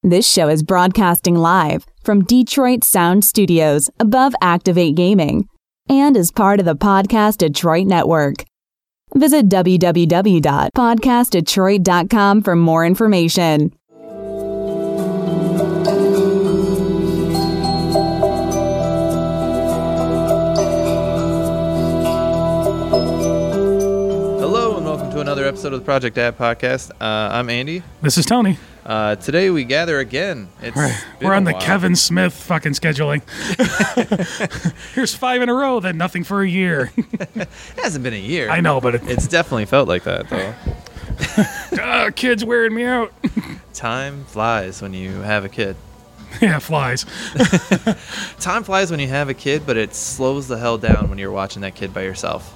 This show is broadcasting live from Detroit Sound Studios above Activate Gaming and is part of the Podcast Detroit Network. Visit www.podcastdetroit.com for more information. Hello and welcome to another episode of the Project Dad Podcast. I'm Andy. This is Tony. Today we gather again. We're on the Kevin Smith fucking scheduling. Here's 5 in a row, then nothing for a year. It hasn't been a year. I know, but it's definitely felt like that, though. Kids wearing me out. Time flies when you have a kid. Yeah, flies. Time flies when you have a kid, but it slows the hell down when you're watching that kid by yourself.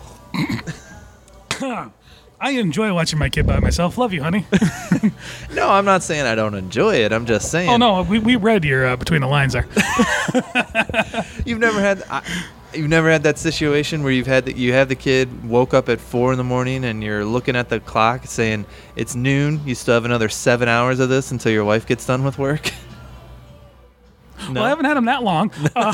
I enjoy watching my kid by myself. Love you, honey. No, I'm not saying I don't enjoy it. I'm just saying. Oh, no, we read your between the lines there. You've never had that situation where you have the kid woke up at 4 a.m. and you're looking at the clock saying it's noon. You still have another 7 hours of this until your wife gets done with work. No? Well, I haven't had him that long.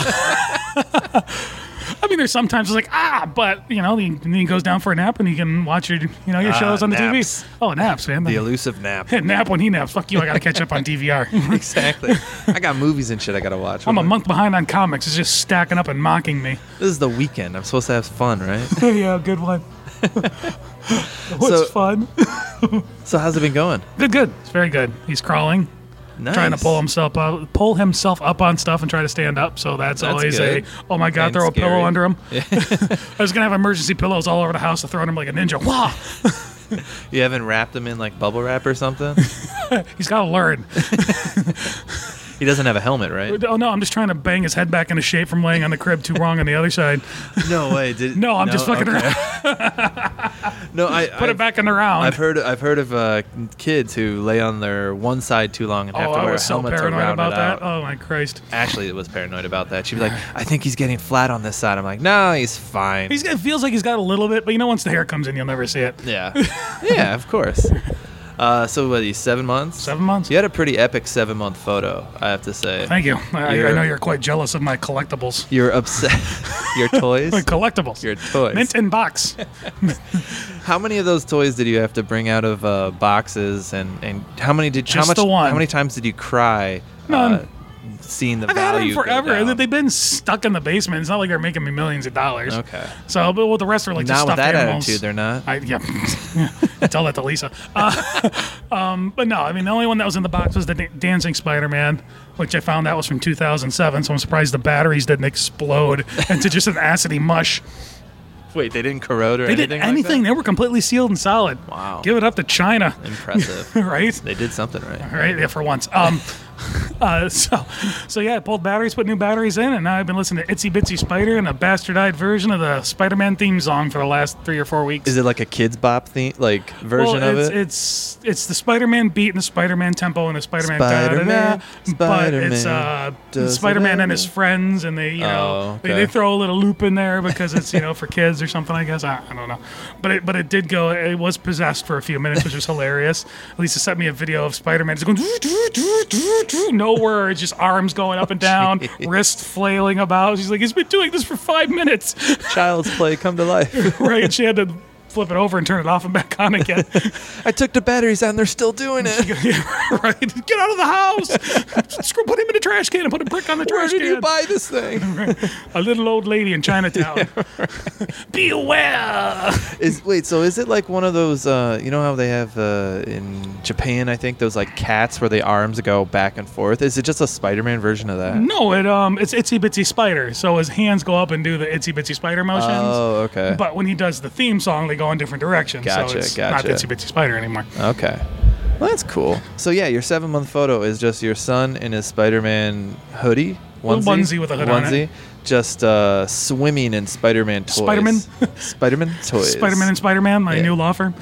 I mean, there's sometimes it's like, but, then he goes down for a nap and he can watch your shows on the naps. TV. Oh, naps, man. The elusive nap. Nap when he naps. Fuck you, I got to catch up on DVR. Exactly. I got movies and shit I got to watch. I'm a month behind on comics. It's just stacking up and mocking me. This is the weekend. I'm supposed to have fun, right? Yeah, good one. What's fun? So how's it been going? Good. It's very good. He's crawling. Nice. Trying to pull himself up on stuff and try to stand up. So that's always good. Oh my God, And throw scary. a pillow under him. Yeah. I was going to have emergency pillows all over the house to throw at him like a ninja. Wah! You haven't wrapped him in like bubble wrap or something? He's got to learn. He doesn't have a helmet, right? Oh, no, I'm just trying to bang his head back into shape from laying on the crib too wrong on the other side. No way. No, I'm just fucking around. No, Put it back in the round. I've heard of kids who lay on their one side too long and have to wear a helmet to round about it that. out. Oh my Christ. Ashley was paranoid about that. She'd be like, I think he's getting flat on this side. I'm like, no, he's fine. It feels like he's got a little bit, but once the hair comes in, you'll never see it. Yeah. Yeah, of course. So what, he's 7 months? 7 months. You had a pretty epic 7-month photo, I have to say. Thank you. I know you're quite jealous of my collectibles. You're upset. Your toys? My collectibles. Your toys. Mint in box. How many of those toys did you have to bring out of boxes, and how many the one. How many times did you cry? None. Seeing the I've had value them forever. go down? They've been stuck in the basement. It's not like they're making me millions of dollars. Okay. So, but the rest are like just Not with stuffed that animals. attitude, they're not. I tell that to Lisa. But no, I mean, the only one that was in the box was the Dancing Spider-Man, which I found that was from 2007. So I'm surprised the batteries didn't explode into just an acidy mush. Wait, they didn't corrode or They anything? didn't anything. Like They were completely sealed and solid. Wow. Give it up to China. Impressive. Right? They did something right. Right, yeah, for once. So yeah, I pulled batteries, put new batteries in, and now I've been listening to Itsy Bitsy Spider and a bastardized version of the Spider-Man theme song for the last 3 or 4 weeks. Is it like a Kids Bop version of it? It's the Spider-Man beat and the Spider-Man tempo and the Spider-Man Spider-Man, but it's does Spider-Man it and his friends, and they okay. they throw a little loop in there because it's for kids or something, I guess. I don't know, but it did go. It was possessed for a few minutes, which was hilarious. Lisa sent me a video of Spider-Man just going no words, just arms going up and down, wrists flailing about. She's like, he's been doing this for 5 minutes. Child's play come to life. Right, and she had to flip it over and turn it off and back on again. I took the batteries out and they're still doing it. Yeah, right. Get out of the house. Put him in the trash can and put a brick on the trash can. Where did you buy this thing? Right. A little old lady in Chinatown. Yeah, right. Be aware. So is it like one of those, you know how they have in Japan, I think, those like cats where the arms go back and forth? Is it just a Spider-Man version of that? No, it's Itsy Bitsy Spider. So his hands go up and do the Itsy Bitsy Spider motions. Oh, okay. But when he does the theme song, they go in different directions. Gotcha, so it's gotcha. not Itsy Bitsy Spider anymore. Okay. Well, that's cool. So yeah, your 7-month photo is just your son in his Spider-Man hoodie. Onesie with a hood on it. Just swimming in Spider-Man toys. Spider-Man toys. Spider-Man and Spider-Man, my new law firm.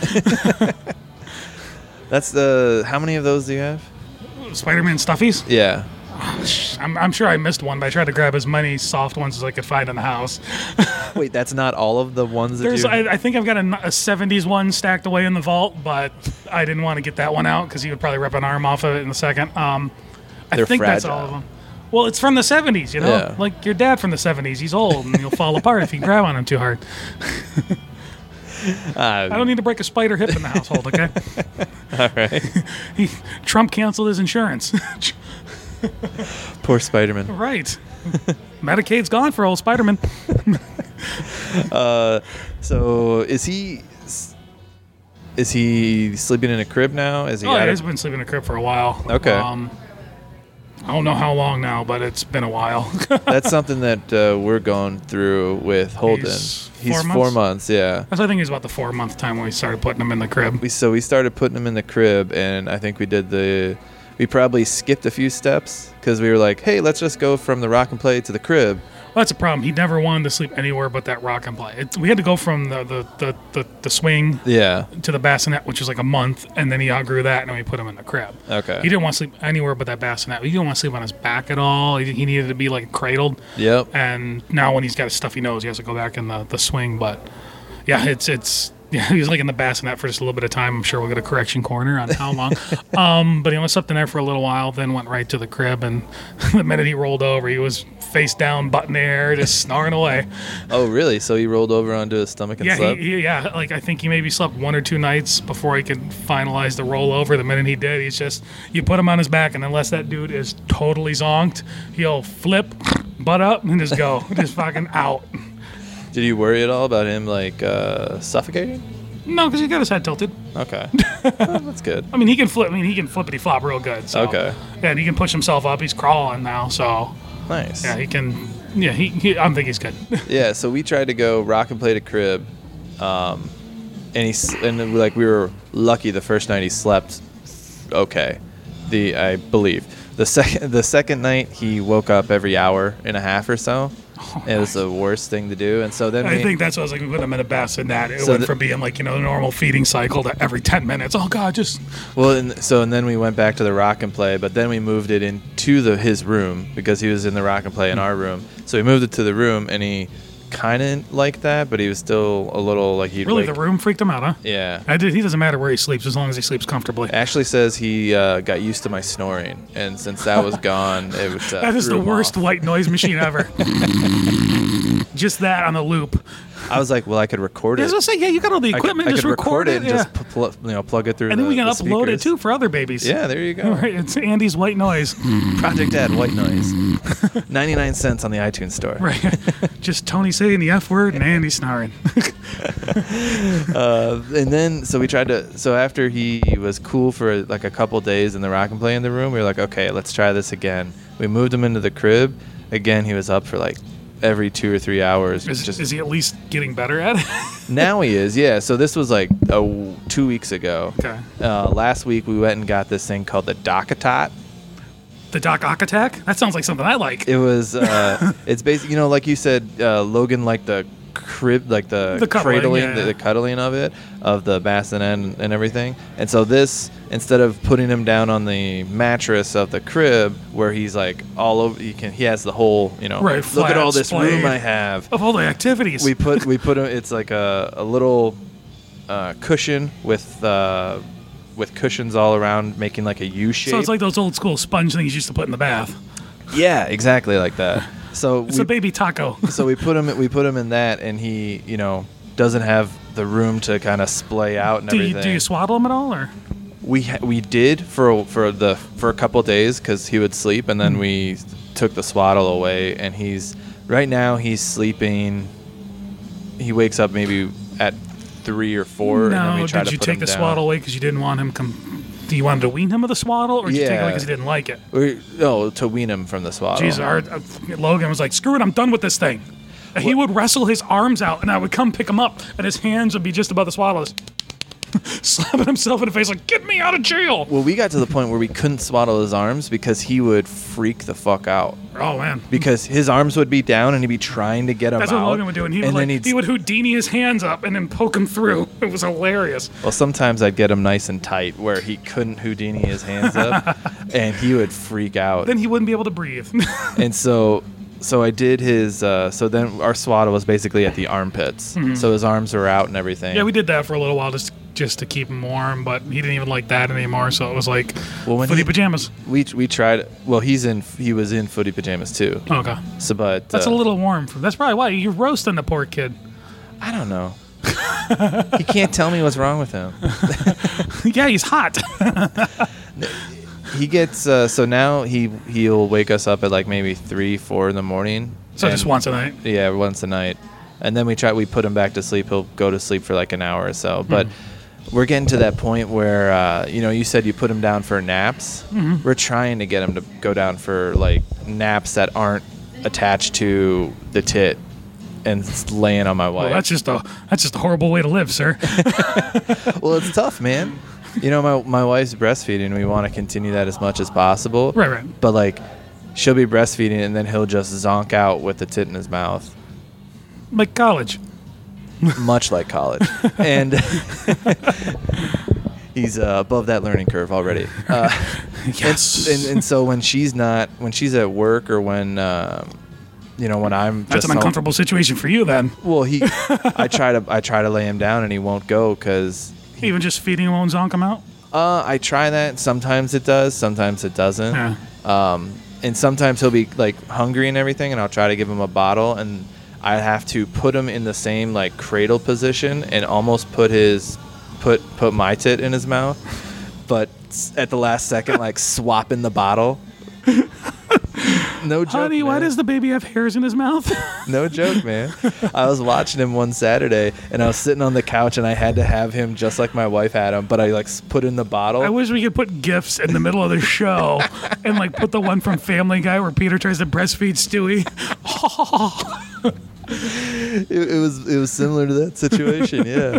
That's how many of those do you have? Spider-Man stuffies? Yeah. I'm sure I missed one, but I tried to grab as many soft ones as I could find in the house. Wait, that's not all of the ones that I think I've got a 70s one stacked away in the vault, but I didn't want to get that one out because he would probably rip an arm off of it in a second. They're I think fragile. that's all of them. Well, it's from the 70s, you know? Yeah. Like your dad from the 70s. He's old and he'll fall apart if you grab on him too hard. I don't need to break a spider hip in the household, okay? All right. Trump canceled his insurance. Poor Spider-Man. Right. Medicaid's gone for old Spider-Man. So is he sleeping in a crib now? Is he? Oh, out yeah, of- he's been sleeping in a crib for a while. Okay. I don't know how long now, but it's been a while. That's something that we're going through with Holden. He's He's 4 4 months, yeah. I think it was about the 4-month time when we started putting him in the crib. We started putting him in the crib, and I think we probably skipped a few steps because we were like, hey, let's just go from the rock and play to the crib. Well, that's a problem. He never wanted to sleep anywhere but that rock and play. We had to go from the swing Yeah. to the bassinet, which was like a month, and then he outgrew that, and then we put him in the crib. Okay. He didn't want to sleep anywhere but that bassinet. He didn't want to sleep on his back at all. He needed to be like cradled. Yep. And now when he's got a stuffy nose, he has to go back in the swing. But yeah, yeah, he was like in the bassinet for just a little bit of time. I'm sure we'll get a correction corner on how long. But he only slept in there for a little while, then went right to the crib. And the minute he rolled over, he was face down, butt in the air, just snoring away. Oh, really? So he rolled over onto his stomach and Yeah, slept? like I think he maybe slept 1 or 2 nights before he could finalize the rollover. The minute he did, he's just, you put him on his back, and unless that dude is totally zonked, he'll flip, butt up, and just go, just fucking out. Did you worry at all about him, like, suffocating? No, because he got his head tilted. Okay. Well, that's good. I mean, he can flip. I mean, he can flippity flop real good. So. Okay. Yeah, and he can push himself up. He's crawling now, so Nice. yeah, he can. Yeah, I think he's good. Yeah, so we tried to go rock and play to crib, and we were lucky the first night he slept okay. I believe the second night he woke up every hour and a half or so. It was the worst thing to do, and so then I think that's what I was like. We put him in a bassinet. It So went from being like, the normal feeding cycle to every 10 minutes. Oh God, just. Well, and then we went back to the rock and play, but then we moved it into his room because he was in the rock and play in our room. So we moved it to the room, and he kind of liked that, but he was still a little like he'd Really, wake- the room freaked him out, huh? Yeah. He doesn't matter where he sleeps as long as he sleeps comfortably. Ashley says he got used to my snoring, and since that was gone, it was That is threw the him worst off. white noise machine ever. Just that on a loop. I was like, well, I could record I it. was gonna say, yeah, you got all the I equipment. could just record it. and Yeah. just plug it through. And then we can the upload it speakers. too for other babies. Yeah, there you go. Right, it's Andy's white noise. Project Dad White Noise, 99 cents on the iTunes store. Right. Just Tony saying the F word and Andy snoring. And then so after he was cool for like a couple days in the rock and play in the room, we were like, okay, let's try this again. We moved him into the crib. Again, he was up for like every 2 or 3 hours. Is he at least getting better at it? Now he is, yeah. So this was like 2 weeks ago. Okay. Last week we went and got this thing called the Docatot. The Doc Ock attack? That sounds like something I like. It was, it's basically, like you said, Logan liked the crib, like the cuddling, cradling, yeah. the cuddling of it, of the bassinet and everything. And so this, instead of putting him down on the mattress of the crib where he's like all over, he has the whole, Right, look at flat all this splayed. room I have. Of all the activities. We put him. It's like a little cushion with cushions all around, making like a U shape. So it's like those old school sponge things you used to put in the bath. Yeah, exactly like that. So It's a baby taco. so we put him in that, and he doesn't have the room to kind of splay out and Do everything. you swaddle him at all, or? We did for a couple of days because he would sleep, and then we took the swaddle away, and right now he's sleeping. He wakes up maybe at 3 or 4, and then we try did to you put take him the down. swaddle away because you didn't want him do you want to wean him with a swaddle, or did you take it away Yeah. because you didn't like it? To wean him from the swaddle. Jeez, Logan was like, screw it, I'm done with this thing. And he would wrestle his arms out, and I would come pick him up, and his hands would be just above the swaddle, slapping himself in the face like, get me out of jail. Well, we got to the point where we couldn't swaddle his arms because he would freak the fuck out. Oh, man. Because his arms would be down and he'd be trying to get him That's out. what Logan would do, and he would Houdini his hands up and then poke him through. It was hilarious. Well, sometimes I'd get him nice and tight where he couldn't Houdini his hands up, and he would freak out. Then he wouldn't be able to breathe. And so I did his. So then our swaddle was basically at the armpits, so his arms were out and everything. Yeah, we did that for a little while, just just to keep him warm, but he didn't even like that anymore. So it was like when footy pajamas. We tried. Well, he was in footy pajamas too. Okay, So, but that's a little warm. That's probably why you're roasting the poor kid. I don't know. He can't tell me what's wrong with him. Yeah, he's hot. He gets so now he'll wake us up at like maybe 3-4 in the morning. So just once a night. Yeah, once a night, and then we put him back to sleep. He'll go to sleep for like an hour or so. But we're getting to that point where you said you put him down for naps. Mm-hmm. We're trying to get him to go down for like naps that aren't attached to the tit and laying on my wife. Well, that's just a horrible way to live, sir. Well, it's tough, man. My wife's breastfeeding. We want to continue that as much as possible. Right. But like, she'll be breastfeeding and then he'll just zonk out with the tit in his mouth. Like college. Much like college. And he's above that learning curve already. Yes. And so when she's at work or when when I'm That's an uncomfortable situation for you then. Well, I try to lay him down and he won't go because even just feeding him won't zonk him out. I try that. Sometimes it does. Sometimes it doesn't. Yeah. And sometimes he'll be like hungry and everything, and I'll try to give him a bottle, and I have to put him in the same like cradle position and almost put my tit in his mouth, but at the last second like swapping the bottle. No joke, Honey, why man. does the baby have hairs in his mouth? No joke, man. I was watching him one Saturday, and I was sitting on the couch, and I had to have him just like my wife had him, but I like put in the bottle. I wish we could put GIFs in the middle of the show and like put the one from Family Guy where Peter tries to breastfeed Stewie. It was similar to that situation, yeah.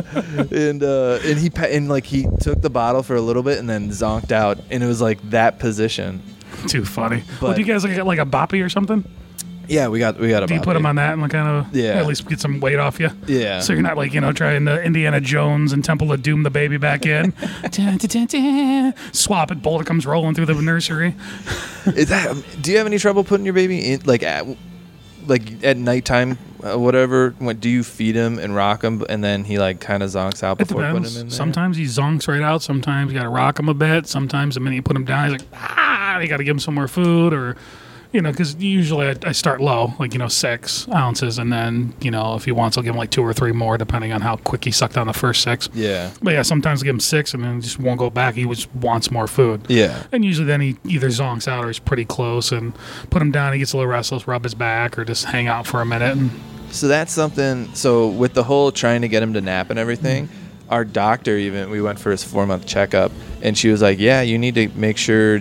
And he took the bottle for a little bit and then zonked out, and it was like that position. Too funny. But- Well, do you guys get like a boppy or something? Yeah, we got a Do you put him on that and like kind of Yeah. at least get some weight off you? Yeah. So you're not like, trying to Indiana Jones and Temple of Doom the baby back in. Dun, dun, dun, dun. Swap it, Boulder comes rolling through the nursery. Do you have any trouble putting your baby in at nighttime, whatever? Do you feed him and rock him, and then he like kind of zonks out It before putting depends. him in there? Sometimes he zonks right out. Sometimes you got to rock him a bit. Sometimes the minute you put him down, he's like, you got to give him some more food or, because usually I start low, like, 6 ounces. And then, if he wants, I'll give him like 2 or 3 more, depending on how quick he sucked down the first 6. Yeah. But yeah, sometimes I give him 6 and then he just won't go back. He just wants more food. Yeah. And usually then he either zonks out or he's pretty close and put him down. He gets a little restless, rub his back or just hang out for a minute. And So that's something. So with the whole trying to get him to nap and everything, our doctor we went for his 4-month checkup, and she was like, "Yeah, you need to make sure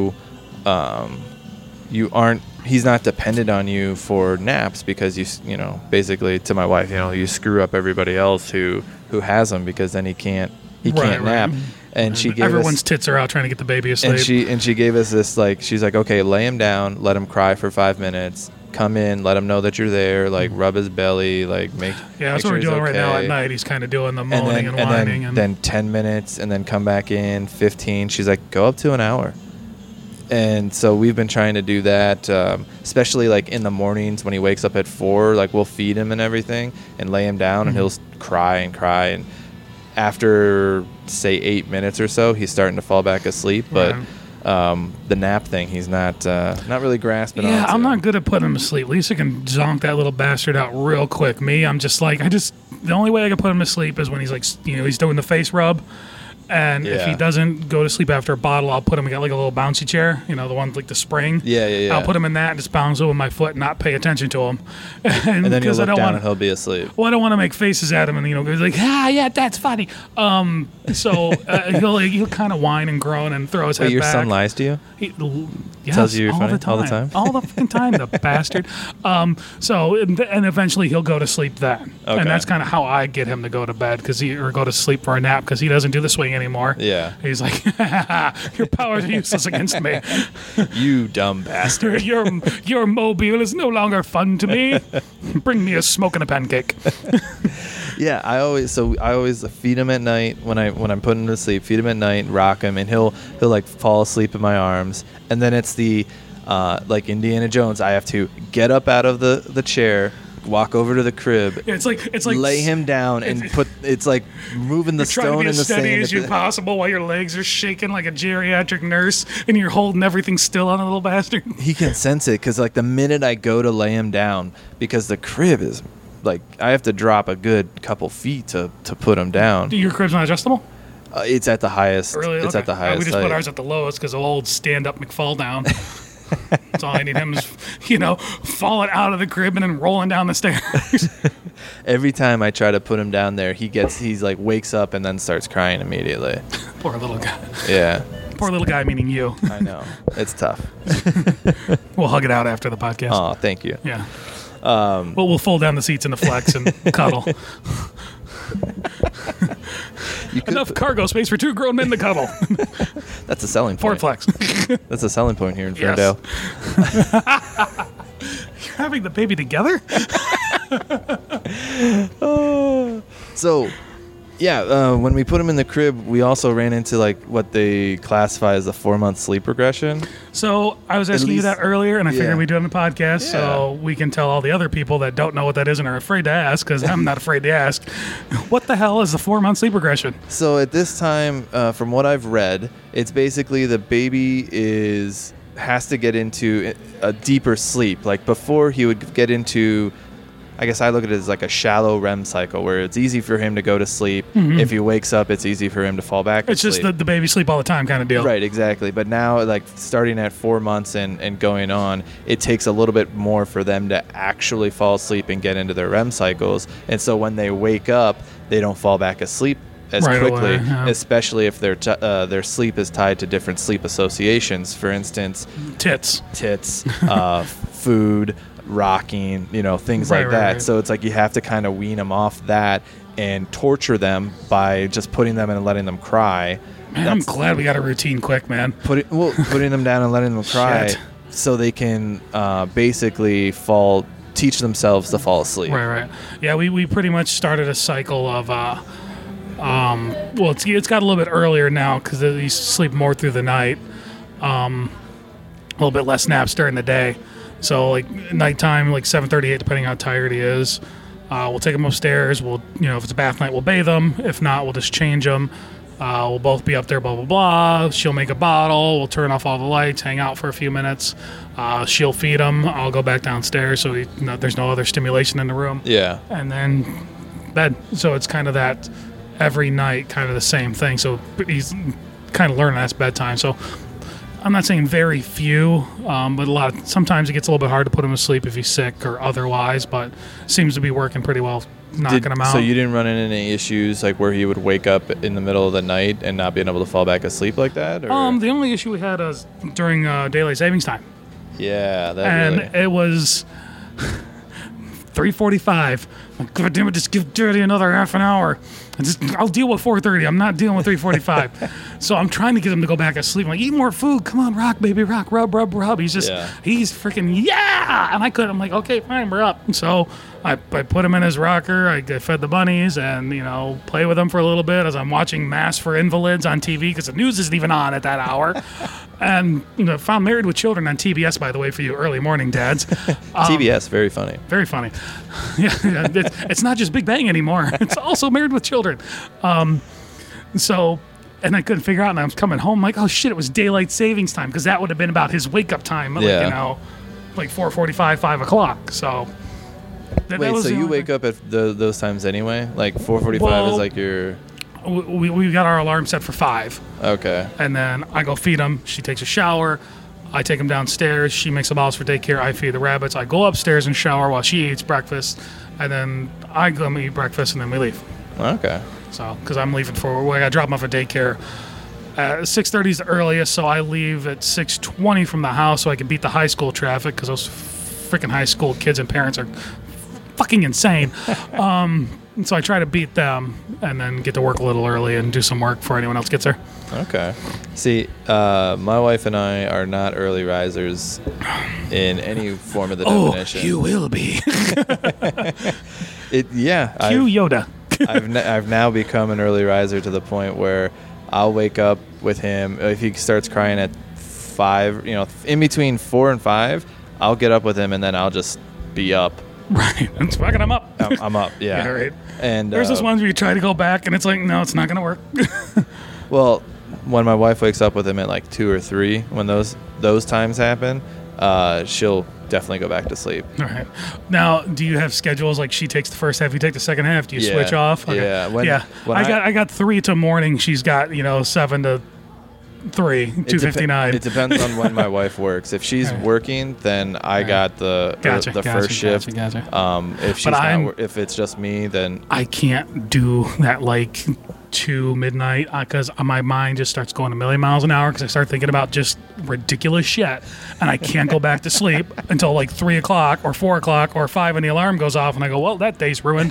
he's not dependent on you for naps because you basically to my wife, you screw up everybody else who has them because then he can't Right. nap." And she gave everyone's us, tits are out trying to get the baby asleep. and she gave us this she's like, "Okay, lay him down, let him cry for 5 minutes." Come in, let him know that you're there, like rub his belly, like make That's sure what we're he's doing right now okay. at night. He's kind of doing the moaning and whining. Then 10 minutes, and then come back in 15. She's like, go up to an hour. And so we've been trying to do that, especially like in the mornings when he wakes up at 4. Like we'll feed him and everything, and lay him down, and he'll cry and cry. And after say 8 minutes or so, he's starting to fall back asleep. But the nap thing, he's not really grasping on. Yeah, I'm not good at putting him to sleep. Lisa can zonk that little bastard out real quick. Me, I'm just like, the only way I can put him to sleep is when he's like, he's doing the face rub. And if he doesn't go to sleep after a bottle, I'll put him, we got like a little bouncy chair, the one like the spring. Yeah. I'll put him in that and just bounce over my foot and not pay attention to him. And then you'll look down and he'll be asleep. Well, I don't want to make faces at him and, he's like, yeah, that's funny. So he'll kind of whine and groan and throw his head back. Your son lies to you? Yes, tells you you're all funny the time. all the time? All the fucking time, the bastard. And eventually he'll go to sleep then. Okay. And that's kind of how I get him to go to bed or go to sleep for a nap because he doesn't do the swing anymore. Yeah. He's like, your powers are useless against me. You dumb bastard. Your mobile is no longer fun to me. Bring me a smoke and a pancake. Yeah, I always feed him at night when I'm putting him to sleep. Feed him at night, rock him, and he'll like fall asleep in my arms. And then it's the like Indiana Jones. I have to get up out of the chair, walk over to the crib. It's like lay him down and put. It's like moving the stone in the sand. Try to be as steady as you possible while your legs are shaking like a geriatric nurse, and you're holding everything still on the little bastard. He can sense it because like the minute I go to lay him down, because the crib is like I have to drop a good couple feet to put him down. Your crib's not adjustable? It's at the highest. Really? It's Okay. at the highest. We just height. put ours at the lowest because old stand-up McFall down. That's all I need him is, falling out of the crib and then rolling down the stairs. Every time I try to put him down there, he's like wakes up and then starts crying immediately. Poor little guy. Yeah. Poor little guy, meaning you. I know. It's tough. We'll hug it out after the podcast. Oh, thank you. Yeah. We'll fold down the seats in the flex and cuddle. Enough cargo space for 2 grown men to cuddle. That's a selling point. Ford Flex. That's a selling point here in Yes. Ferndale. You're having the baby together? So, yeah, when we put him in the crib, we also ran into like what they classify as a 4-month sleep regression. So I was asking you that earlier, and I yeah. figured we'd do it on the podcast so we can tell all the other people that don't know what that is and are afraid to ask, because I'm not afraid to ask. What the hell is the 4-month sleep regression? So at this time, from what I've read, it's basically the baby has to get into a deeper sleep. Like before he would get into, I guess I look at it as like a shallow REM cycle where it's easy for him to go to sleep. Mm-hmm. If he wakes up, it's easy for him to fall back It's asleep. just the baby sleep all the time kind of deal. Right, exactly. But now, like, starting at 4 months and going on, it takes a little bit more for them to actually fall asleep and get into their REM cycles. And so when they wake up, they don't fall back asleep as Right quickly, away, yeah. especially if their sleep is tied to different sleep associations. For instance, Tits. food, rocking, things Right, like that. right. So it's like you have to kind of wean them off that and torture them by just putting them in and letting them cry. Man, I'm glad we got a routine quick, man. Putting them down and letting them cry Shit. so they can basically teach themselves to fall asleep. Right. Yeah, we pretty much started a cycle of, it's got a little bit earlier now because they used to sleep more through the night. A little bit less naps during the day. So like nighttime, like 7:38, depending how tired he is. We'll take him upstairs. We'll, if it's a bath night, we'll bathe him. If not, we'll just change him. We'll both be up there, blah, blah, blah. She'll make a bottle. We'll turn off all the lights, hang out for a few minutes. She'll feed him. I'll go back downstairs so there's no other stimulation in the room. Yeah. And then bed. So it's kind of that every night, kind of the same thing. So he's kind of learning that's bedtime. So I'm not saying very few, but sometimes it gets a little bit hard to put him to sleep if he's sick or otherwise, but seems to be working pretty well, knocking him out. So you didn't run into any issues like where he would wake up in the middle of the night and not being able to fall back asleep like that? Or? The only issue we had was during daylight savings time. Yeah, It was 3:45. Like, God damn it, just give Daddy another half an hour. I'll deal with 4:30. I'm not dealing with 3:45. So I'm trying to get him to go back to sleep. I'm like, eat more food. Come on, rock, baby, rock. Rub, rub, rub. He's freaking, yeah. And I couldn't. I'm like, okay, fine, we're up. So I put him in his rocker. I fed the bunnies and, play with him for a little bit as I'm watching Mass for Invalids on TV because the news isn't even on at that hour. And found Married with Children on TBS, by the way, for you early morning dads. TBS, very funny. Very funny. Yeah, it's not just Big Bang anymore. It's also Married with Children. And I couldn't figure out, and I was coming home like, oh shit, it was daylight savings time because that would have been about his wake up time, like 4:45, 5 o'clock. So. Wait, so you wake up at those times anyway? Like 4:45 is like your. We got our alarm set for 5. Okay. And then I go feed him. She takes a shower. I take him downstairs. She makes the bottles for daycare. I feed the rabbits. I go upstairs and shower while she eats breakfast. And then I go and eat breakfast, and then we leave. Okay. So, because I'm leaving I got to drop him off at daycare. 6:30 is the earliest, so I leave at 6:20 from the house so I can beat the high school traffic because those freaking high school kids and parents are fucking insane. So I try to beat them and then get to work a little early and do some work before anyone else gets there. Okay. See, my wife and I are not early risers in any form of the definition. Oh, you will be. Cue Yoda. I've now become an early riser to the point where I'll wake up with him. If he starts crying at 5, in between 4 and 5, I'll get up with him and then I'll just be up Right. It's fucking, I'm up. I'm up. Yeah. Yeah, right. And There's those ones where you try to go back and it's like, no, it's not going to work. well, when my wife wakes up with him at like 2 or 3, when those times happen, she'll definitely go back to sleep. All right. Now, do you have schedules like she takes the first half, you take the second half? Do you Yeah. switch off? Okay. Yeah. When I got 3 to morning. She's got 7 to 3, 2:59. It depends on when my wife works. If she's working, then I got the first shift. Gotcha. If she's But if it's just me, then I can't do that like 2 midnight because my mind just starts going a million miles an hour because I start thinking about just ridiculous shit, and I can't go back to sleep until like 3 o'clock or 4 o'clock or 5, and the alarm goes off, and I go, well, that day's ruined.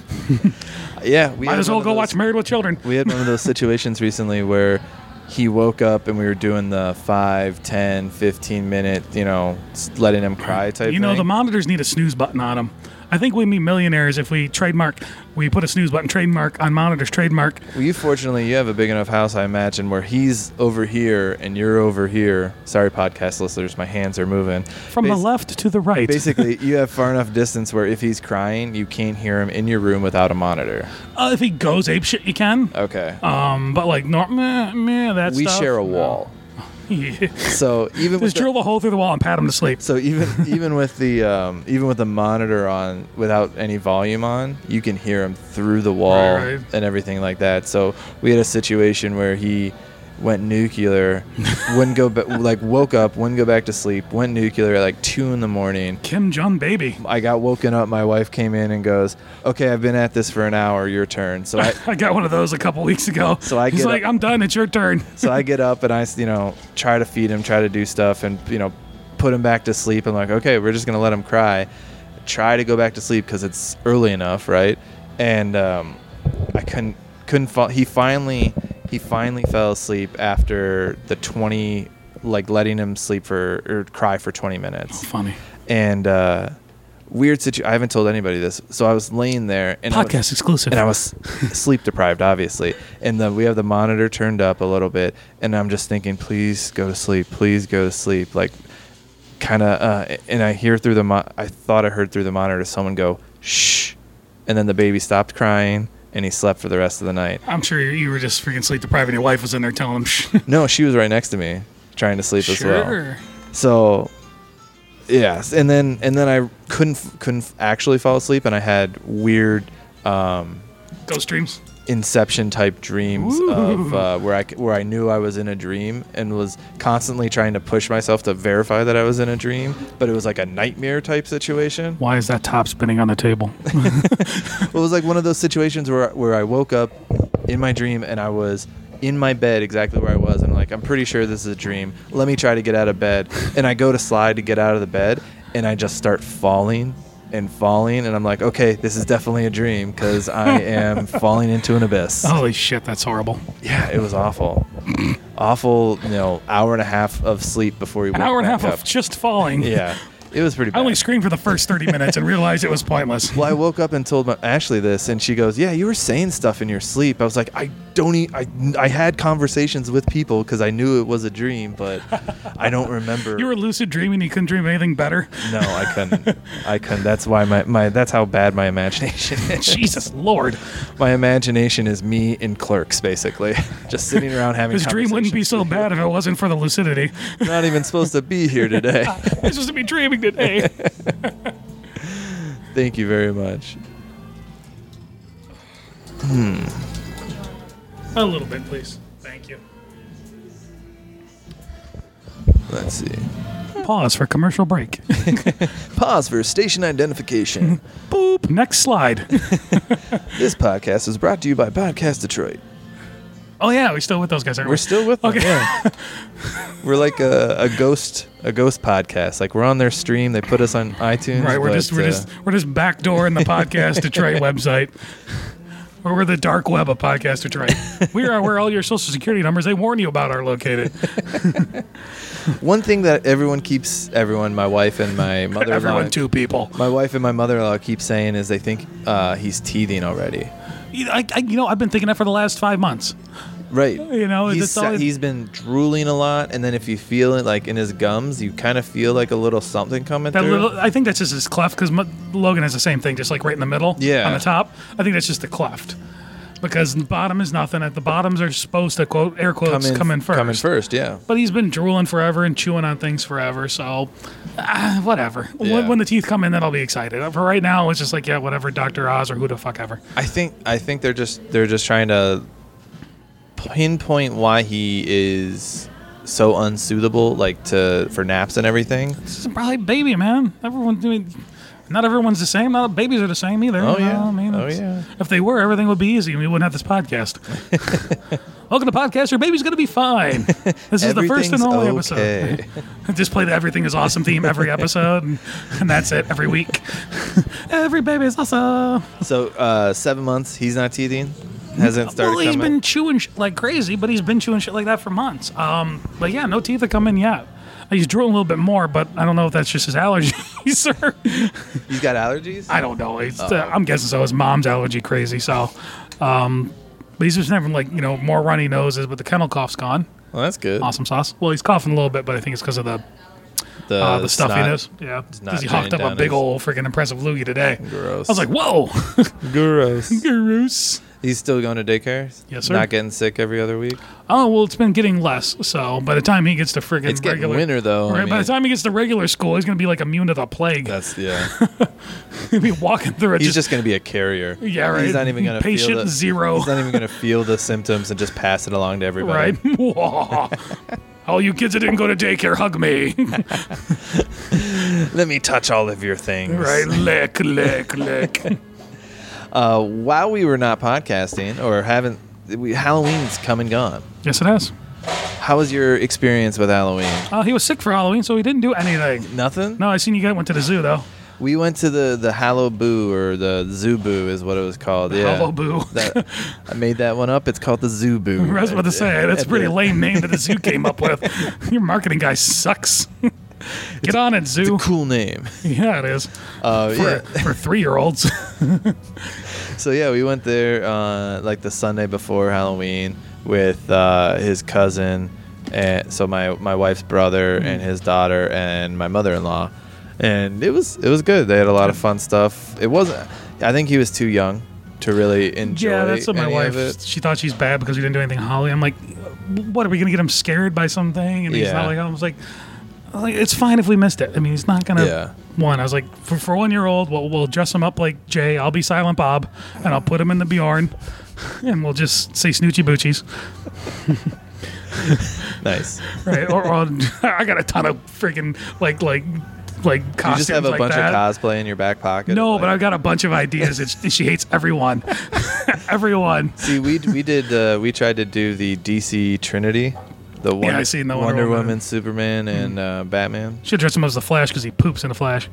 yeah, Might as well go watch Married with Children. We had one of those situations recently where he woke up and we were doing the 5, 10, 15 minute, letting him cry type thing. The monitors need a snooze button on them. I think we'd be millionaires if we put a snooze button trademark on monitors, trademark. Well, you have a big enough house, I imagine, where he's over here and you're over here. Sorry, podcast listeners, my hands are moving. From the left to the right. Basically, you have far enough distance where if he's crying, you can't hear him in your room without a monitor. If he goes ape shit, you can. Okay. But like, that we stuff. share a wall. Yeah. So even just drill the hole through the wall and pat him to sleep. So even with the monitor on without any volume on, you can hear him through the wall and everything like that. So we had a situation where he went nuclear, wouldn't go woke up, wouldn't go back to sleep, went nuclear at like 2 a.m. Kim Jong baby. I got woken up. My wife came in and goes, "Okay, I've been at this for an hour. Your turn." So I got one of those a couple weeks ago. So He's like, "I'm done. It's your turn." So I get up and I try to feed him, try to do stuff, and put him back to sleep. I'm like, okay, we're just gonna let him cry. Try to go back to sleep because it's early enough, right? And I couldn't fall. He finally fell asleep after the 20, letting him sleep or cry for 20 minutes. Oh, funny. And weird situation. I haven't told anybody this. So I was laying there and podcast exclusive. And I was sleep deprived, obviously. And we have the monitor turned up a little bit, and I'm just thinking, please go to sleep. Please go to sleep. Like, kind of. And I hear through I thought I heard through the monitor someone go, shh. And then the baby stopped crying. And he slept for the rest of the night. I'm sure you were just freaking sleep deprived and your wife was in there telling him shh. No, she was right next to me trying to sleep as well. Sure. So, yes. And then I couldn't actually fall asleep, and I had weird ghost dreams. Inception type dreams of where I knew I was in a dream and was constantly trying to push myself to verify that I was in a dream, but it was like a nightmare type situation. Why is that top spinning on the table? It was like one of those situations where I woke up in my dream and I was in my bed exactly where I was, and I'm like, I'm pretty sure this is a dream. Let me try to get out of bed. And I go to slide to get out of the bed, and I just start falling, and I'm like, okay, this is definitely a dream because I am falling into an abyss. Holy shit, that's horrible. Yeah, it was awful. Awful, hour and a half of sleep before you woke An hour and a back half up. of just falling. Yeah, it was pretty bad. I only screamed for the first 30 minutes and realized it was pointless. Well, I woke up and told Ashley this, and she goes, yeah, you were saying stuff in your sleep. I was like, I had conversations with people because I knew it was a dream, but I don't remember. You were lucid dreaming, you couldn't dream anything better? No, I couldn't. That's why that's how bad my imagination is. Jesus Lord. My imagination is me in Clerks, basically. Just sitting around having This dream wouldn't be so bad if it wasn't for the lucidity. Not even supposed to be here today. I'm supposed to be dreaming today. Thank you very much. A little bit, please. Thank you. Let's see. Pause for commercial break. Pause for station identification. Boop. Next slide. This podcast is brought to you by Podcast Detroit. Oh yeah, we're still with those guys, aren't we? We're still with them. Okay. Yeah. We're like a ghost podcast. Like we're on their stream. They put us on iTunes. Right. We're just backdoor in the Podcast Detroit website. We're the dark web of Podcast Detroit. We are where all your social security numbers they warn you about are located. One thing that my wife and my mother-in-law. Everyone, two people. My wife and my mother-in-law keep saying is they think he's teething already. I've been thinking that for the last 5 months. Right. You know, he's been drooling a lot, and then if you feel it like in his gums, you kind of feel like a little something coming through. I think that's just his cleft, because Logan has the same thing, just like right in the middle. Yeah. On the top. I think that's just the cleft. Because the bottom is nothing. The bottoms are supposed to, quote, air quotes, come in first. Come in first, yeah. But he's been drooling forever and chewing on things forever, so whatever. Yeah. When the teeth come in, then I'll be excited. For right now, it's just like, yeah, whatever, Dr. Oz or who the fuck ever. I think they're just trying to pinpoint why he is so unsuitable, like for naps and everything. This is probably baby, man. Not everyone's the same. Not babies are the same either. Oh, yeah. I mean, if they were, everything would be easy and we wouldn't have this podcast. Welcome to podcast. Your baby's going to be fine. This is the first and only episode. Just play the Everything is Awesome theme every episode, and that's it every week. Every baby is awesome. So 7 months, he's not teething? Hasn't started Well, he's coming? been chewing like crazy, but he's been chewing shit like that for months. But yeah, no teeth have come in yet. He's drooling a little bit more, but I don't know if that's just his allergies or... He's got allergies? I don't know. I'm guessing so. His mom's allergy crazy, so... but he's just having, more runny noses, but the kennel cough's gone. Well, that's good. Awesome sauce. Well, he's coughing a little bit, but I think it's because of the stuffiness. Yeah. Because he hocked up a big old freaking impressive loogie today. Gross. I was like, whoa. Gross. Gross. He's still going to daycare? Yes, sir. Not getting sick every other week? Oh, well, it's been getting less. So by the time he gets to friggin' It's getting regular... winter, though. Right, by the time he gets to regular school, he's going to be, immune to the plague. Yeah. He'll be walking through it. He's just going to be a carrier. Yeah, right. He's not even going to feel Patient zero. He's not even going to feel the symptoms and just pass it along to everybody. Right? All you kids that didn't go to daycare, hug me. Let me touch all of your things. Right? Lick, lick, lick. While we were not podcasting Halloween's come and gone. Yes, it has. How was your experience with Halloween? He was sick for Halloween, so he didn't do anything. Nothing? No, I seen you guys went to the zoo, though. We went to the Hallow Boo, or the Zoo Boo is what it was called. Hallow Boo. I made that one up. It's called the Zoo Boo. I was about to say, that's a pretty lame name that the zoo came up with. Your marketing guy sucks. Get on it, zoo. It's a cool name. Yeah, it is. For 3-year-olds. So yeah, we went there the Sunday before Halloween with his cousin, and so my wife's brother and his daughter and my mother-in-law, and it was good. They had a lot of fun stuff. It wasn't. I think he was too young to really enjoy. Yeah, that's what my any wife. of it. She thought she's bad because we didn't do anything Holly. I'm like, what are we gonna get him scared by something? And he's not like. I was like, it's fine if we missed it. I mean, he's not gonna. Yeah. One, I was like, for 1-year-old, we'll dress him up like Jay. I'll be Silent Bob, and I'll put him in the Bjorn, and we'll just say Snoochie Boochies. Nice. Right. Or I got a ton of freaking like costumes. You just have a like bunch that. of cosplay in your back pocket. No, but I've got a bunch of ideas. She hates everyone. Everyone. See, we tried to do the DC Trinity. I seen the Wonder Woman, Superman, and Batman. Should dress him as the Flash because he poops in the Flash.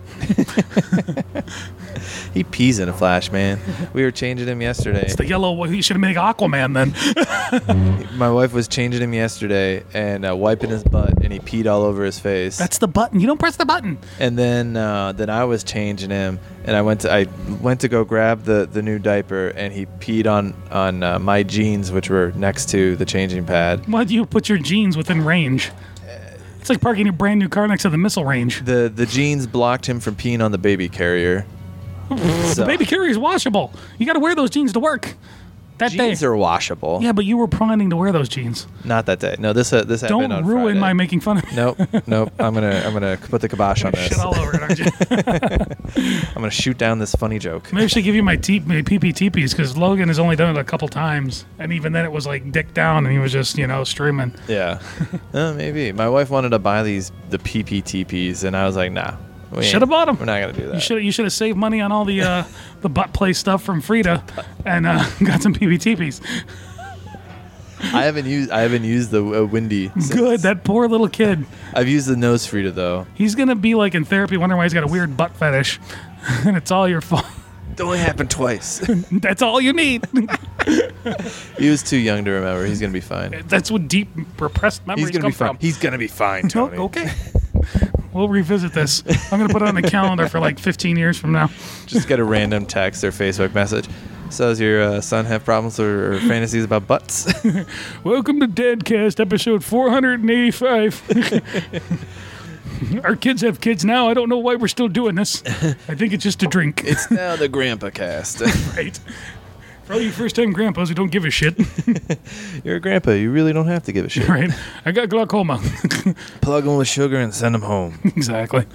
He pees in a Flash, man. We were changing him yesterday. It's the yellow. You should have made Aquaman then. My wife was changing him yesterday and wiping his butt, and he peed all over his face. That's the button. You don't press the button. And then I was changing him, and I went to go grab the new diaper, and he peed on my jeans, which were next to the changing pad. Why do you put your jeans within range? It's like parking your brand new car next to the missile range. The jeans blocked him from peeing on the baby carrier. The baby carrier is washable. You got to wear those jeans to work. That jeans day. are washable. Yeah, but you were planning to wear those jeans. Not that day. No, this happened on Friday. Don't ruin my making fun of Nope. I'm gonna put the kibosh on this. Shit all over it, aren't you? I'm gonna shoot down this funny joke. Maybe I should give you my PPTPs because Logan has only done it a couple times, and even then it was like dick down, and he was just streaming. Yeah, maybe. My wife wanted to buy the PPTPs, and I was like, nah. Should have bought them. We're not gonna do that. You should have saved money on all the butt play stuff from Frida, and got some PPTPs. I haven't used the Windy. Good, that poor little kid. I've used the nose Frida though. He's gonna be like in therapy, wondering why he's got a weird butt fetish, and it's all your fault. It only happened twice. That's all you need. He was too young to remember. He's gonna be fine. That's what deep repressed memories come from. He's gonna be fine, Tony. Okay. We'll revisit this. I'm going to put it on the calendar for like 15 years from now. Just get a random text or Facebook message. So does your son have problems or fantasies about butts? Welcome to Dadcast, episode 485. Our kids have kids now. I don't know why we're still doing this. I think it's just a drink. It's now the Grandpa Cast. Right. For all you first-time grandpas who don't give a shit. You're a grandpa. You really don't have to give a shit. Right. I got glaucoma. Plug them with sugar and send them home. Exactly.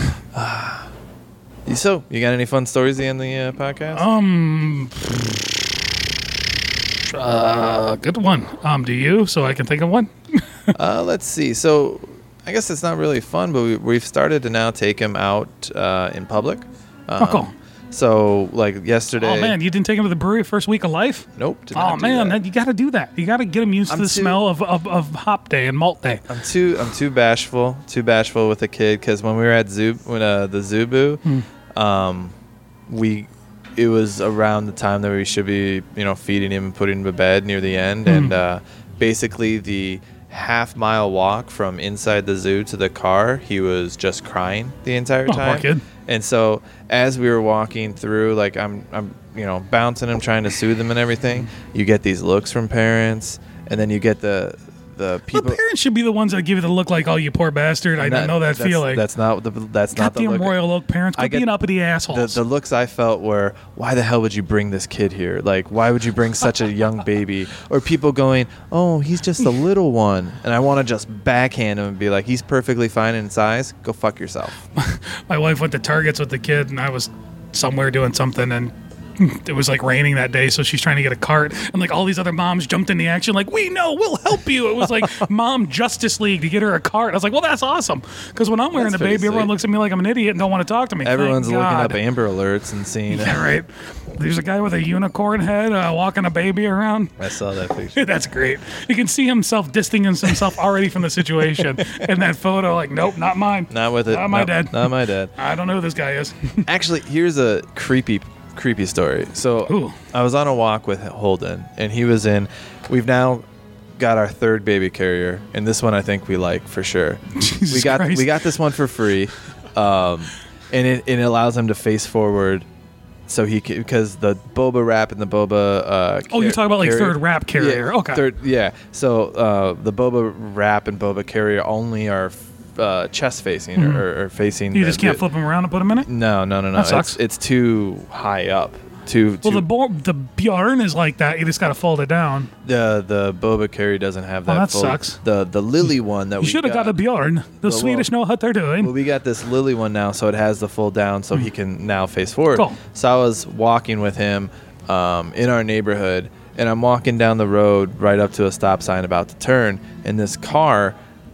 So, you got any fun stories in the podcast? Good one. Do you? So I can think of one. Let's see. So, I guess it's not really fun, but we've started to now take him out in public. Cool. So, like yesterday. Oh man, you didn't take him to the brewery first week of life? Nope. Did Oh not do man, that. you got to do that. You got to get him used to the smell of hop day and malt day. I'm too bashful with the kid because when we were at the Zubu, it was around the time that we should be feeding him and putting him to bed near the end, and basically the half-mile walk from inside the zoo to the car, he was just crying the entire time. Poor kid. And so as we were walking through, like I'm bouncing him, trying to soothe him and everything, you get these looks from parents, and then you get the people. The parents should be the ones that give you the look like, "Oh, you poor bastard." I don't know that feeling. That's not the Goddamn look. Royal Oak parents, quit being uppity assholes. The looks I felt were, why the hell would you bring this kid here? Like, why would you bring such a young baby? Or people going, oh, he's just a little one. And I want to just backhand him and be like, he's perfectly fine in size. Go fuck yourself. My wife went to Target's with the kid, and I was somewhere doing something, and it was like raining that day, so she's trying to get a cart, and like all these other moms jumped in the action like, we know, we'll help you. It was like Mom Justice League to get her a cart. I was like, well, that's awesome, because when I'm wearing That's the baby, pretty everyone sweet. looks at me like I'm an idiot and don't want to talk to me. Everyone's Thank looking God. up Amber Alerts and seeing Yeah, right. There's a guy with a unicorn head walking a baby around. I saw that picture. That's great. You can see himself distancing himself already from the situation in that photo. Like, nope, not mine. Not with it. Not my dad. Not my dad. I don't know who this guy is. Actually, here's a creepy story. So Ooh. I was on a walk with Holden, and we've now got our third baby carrier, and this one I think we like for sure. Jesus we got Christ. this one for free, and it allows him to face forward, so he can, because the boba wrap and the boba. You're talking about like carrier- third wrap carrier. Yeah, Okay. So the boba wrap and boba carrier only are chest facing or facing. You just can't flip him around and put him in it? No. That sucks. It's too high up. Well, the Bjorn is like that. You just got to fold it down. The boba carrier doesn't have that. that fold. sucks. The Lily one that You we should have got a Bjorn. The Swedish know what they're doing. Well, we got this Lily one now, so it has the fold down, so he can now face forward. Cool. So I was walking with him in our neighborhood, and I'm walking down the road right up to a stop sign about to turn, and this car,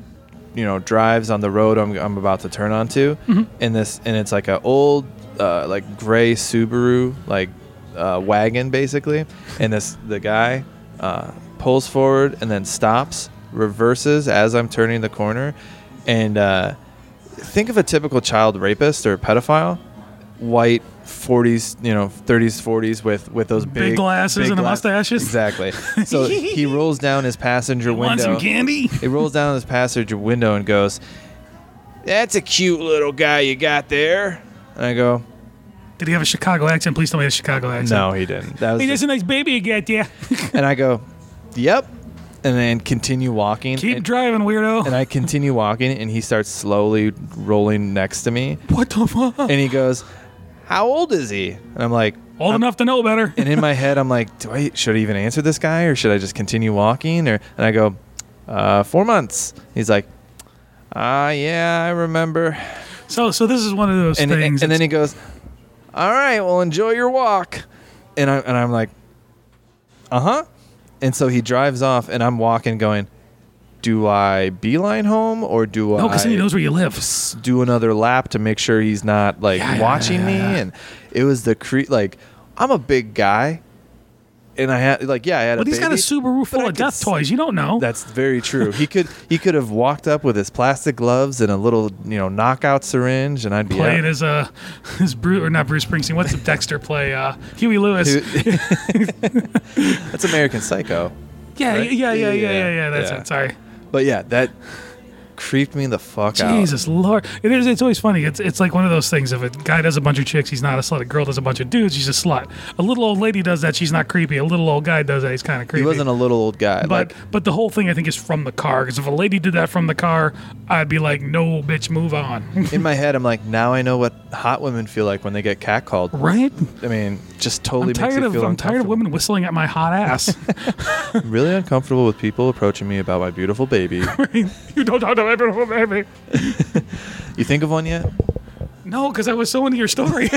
drives on the road I'm about to turn onto, and it's like an old like gray Subaru wagon basically, and the guy pulls forward and then stops, reverses as I'm turning the corner, and think of a typical child rapist or pedophile, white 40s, 30s, 40s with those Big glasses and the mustaches. Exactly. So he rolls down his passenger Want window. some candy? He rolls down his passenger window and goes, "That's a cute little guy you got there." And I go, Did he have a Chicago accent? Please tell me he had a Chicago accent. "No, he didn't." That was Hey, just- that's a nice baby you got there. and I go, "Yep," and then continue walking. Keep and, driving, weirdo. and I continue walking, and he starts slowly rolling next to me, What the fuck? and he goes, "How old is he?" And I'm like, Old enough to know better. and in my head, I'm like, should I even answer this guy, or should I just continue walking? And I go, 4 months. He's like, yeah, I remember. So this is one of those And things. then he goes, all right, well, enjoy your walk. And I'm like, uh-huh. And so he drives off, and I'm walking going, do I beeline home, or do no, because I he knows where you live. do another lap to make sure he's not watching me? And it was I'm a big guy, and I had I had But a he's got a baby, Subaru but full I of could death toys. You don't know. That's very true. He could have walked up with his plastic gloves and a little knockout syringe, and I'd be Playing out. his Bruce, or not Bruce Springsteen. What's the Dexter play? Huey Lewis. That's American Psycho. Yeah, right? yeah. That's Yeah. it. Sorry. But yeah, creeped me the fuck out. Jesus Lord. It's always funny. It's like one of those things. If a guy does a bunch of chicks, he's not a slut. A girl does a bunch of dudes, she's a slut. A little old lady does that, she's not creepy. A little old guy does that, he's kind of creepy. He wasn't a little old guy. But the whole thing, I think, is from the car. Because if a lady did that from the car, I'd be like, no, bitch, move on. In my head, I'm like, now I know what hot women feel like when they get catcalled. Right? I mean, just totally I'm makes you feel I'm tired of women whistling at my hot ass. I'm really uncomfortable with people approaching me about my beautiful baby. You don't talk to my beautiful baby. You think of one yet? No, because I was so into your story.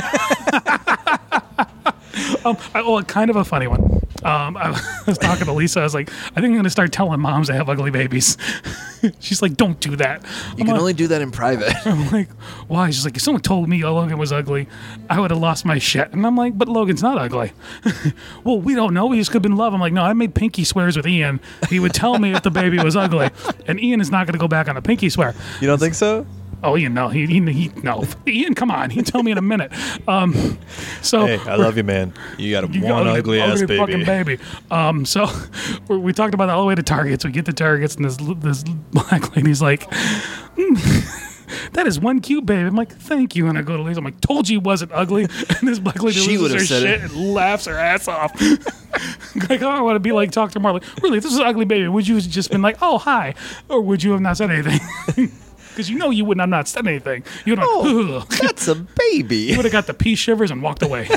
Kind of a funny one. I was talking to Lisa. I was like, I think I'm going to start telling moms they have ugly babies. She's like, don't do that. You can only do that in private. I'm like, why? She's like, if someone told me Logan was ugly, I would have lost my shit. And I'm like, but Logan's not ugly. Well, we don't know. We just could have been in love. I'm like, no, I made pinky swears with Ian. He would tell me if the baby was ugly. And Ian is not going to go back on a pinky swear. You don't think so? Oh, Ian, no. He no. Ian, come on. He'll tell me in a minute. So hey, I love you, man. You got one ugly ass baby. Fucking baby. So we talked about that all the way to Targets. We get to Targets, and this black lady's like, that is one cute baby. I'm like, thank you. And I go to Lisa. I'm like, told you he wasn't ugly. And this black lady loses her shit and laughs her ass off. Like, oh, I want to be like, talk to Marley. Really, if this is an ugly baby, would you have just been like, oh, hi? Or would you have not said anything? Because you know you wouldn't have not said anything. You would have that's a baby. You would have got the pea shivers and walked away.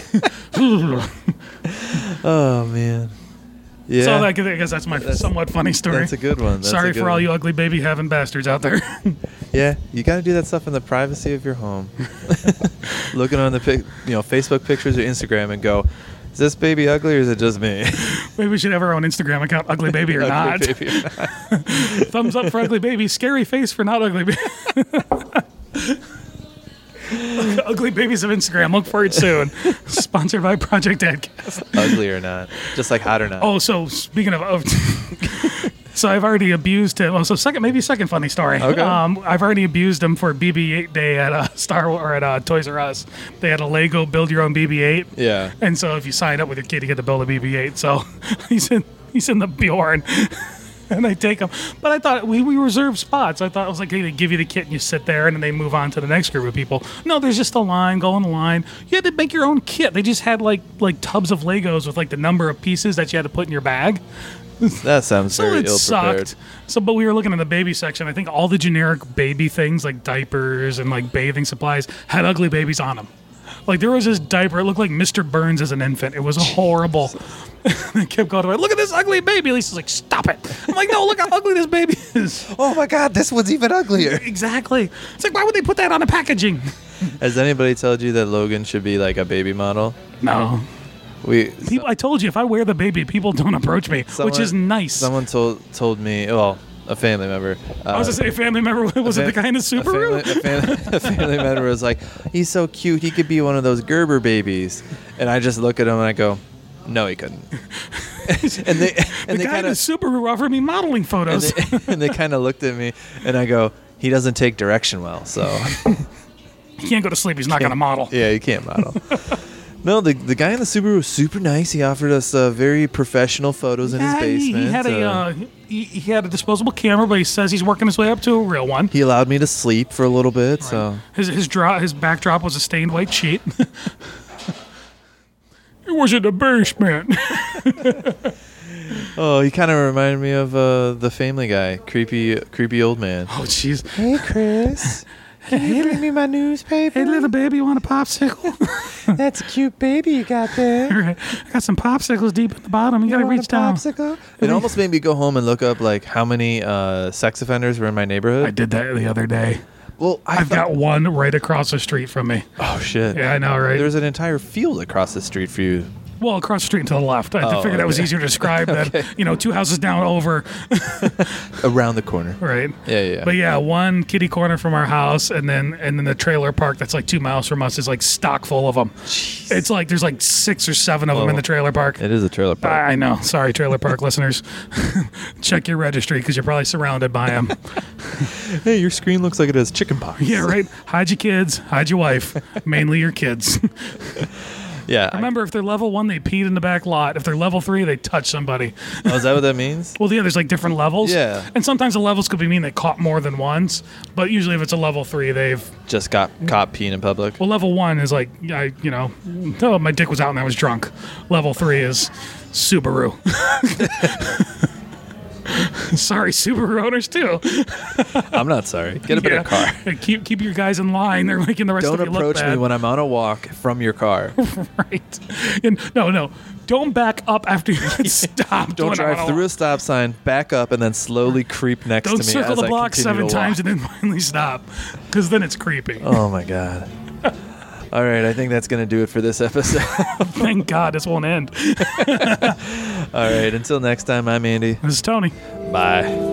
Oh, man. Yeah. So I guess that's my somewhat funny story. That's a good one. Sorry for all you ugly baby having bastards out there. Yeah, you got to do that stuff in the privacy of your home. Looking on the Facebook pictures or Instagram and go, is this baby ugly or is it just me? Maybe we should have our own Instagram account, ugly baby or not. Baby or not. Thumbs up for ugly baby, scary face for not ugly baby. Ugly babies of Instagram. Look for it soon. Sponsored by Project Adcast. Ugly or not. Just like hot or not. Oh, so speaking of so I've already abused him. Oh, so second funny story. Okay. I've already abused him for BB-8 day at Star Wars or at Toys R Us. They had a Lego build your own BB-8. Yeah. And so if you sign up with your kid, you get to build a BB-8. So he's in the Bjorn. And they take them. But I thought we reserved spots. I thought it was like, hey, they give you the kit and you sit there and then they move on to the next group of people. No, there's just a line, go in the line. You had to make your own kit. They just had like tubs of Legos with like the number of pieces that you had to put in your bag. That sounds very ill-prepared. Sucked. So, but we were looking in the baby section. I think all the generic baby things like diapers and like bathing supplies had ugly babies on them. Like there was this diaper. It looked like Mr. Burns as an infant. It was horrible. I kept going away. Look at this ugly baby. Lisa's like, stop it. I'm like, no, look how ugly this baby is. Oh my God, this one's even uglier. Exactly. It's like, why would they put that on the packaging? Has anybody told you that Logan should be like a baby model? No. I told you, if I wear the baby, people don't approach me, which is nice. Someone told me, well, a family member. I was going to say a family member. Was it the guy in the Subaru? A family member was like, he's so cute. He could be one of those Gerber babies. And I just look at him and I go, no, he couldn't. and they guy in the Subaru offered me modeling photos. And they kind of looked at me and I go, he doesn't take direction well, so. He can't go to sleep. He's not going to model. Yeah, he can't model. No, the guy in the Subaru was super nice. He offered us very professional photos in his basement. He had a disposable camera, but he says he's working his way up to a real one. He allowed me to sleep for a little bit. Right. So his backdrop was a stained white sheet. It was in the basement. Oh, he kind of reminded me of the Family Guy, creepy old man. Oh, jeez. Hey, Chris. Can you bring me my newspaper? Hey, little baby, you want a popsicle? That's a cute baby you got there. Right. I got some popsicles deep at the bottom. You got to reach down. Popsicle? It almost made me go home and look up like how many sex offenders were in my neighborhood. I did that the other day. Well, I've got one right across the street from me. Oh, shit. Yeah, I know, right? There's an entire field across the street for you. Well, across the street and to the left. I figured that was easier to describe than, 2 houses down over. Around the corner. Right. Yeah. But yeah, one kitty corner from our house and then the trailer park that's like 2 miles from us is like stock full of them. Jeez. It's like there's like 6 or 7 of them in the trailer park. It is a trailer park. I know. Sorry, trailer park listeners. Check your registry because you're probably surrounded by them. Hey, your screen looks like it has chicken pox. Yeah, right. Hide your kids. Hide your wife. Mainly your kids. Yeah. Remember, if they're level 1, they peed in the back lot. If they're level 3, they touch somebody. Oh, is that what that means? Well, yeah, there's like different levels. Yeah. And sometimes the levels could mean they caught more than once. But usually if it's a level 3, they've... Just got caught peeing in public. Well, level 1 is like, oh, my dick was out and I was drunk. Level 3 is Subaru. Sorry, Subaru owners too. I'm not sorry. Get a better car. Hey, keep your guys in line. They're making the rest Don't of you look approach bad. me when I'm on a walk from your car. Right. And no. Don't back up after you get stopped. Don't when I'm drive on a through a walk. stop sign, back up, and then slowly creep next Don't to me circle as the I block continue 7 to times walk. and then finally stop. Because then it's creepy. Oh, my God. All right, I think that's going to do it for this episode. Thank God this won't end. All right, until next time, I'm Andy. This is Tony. Bye.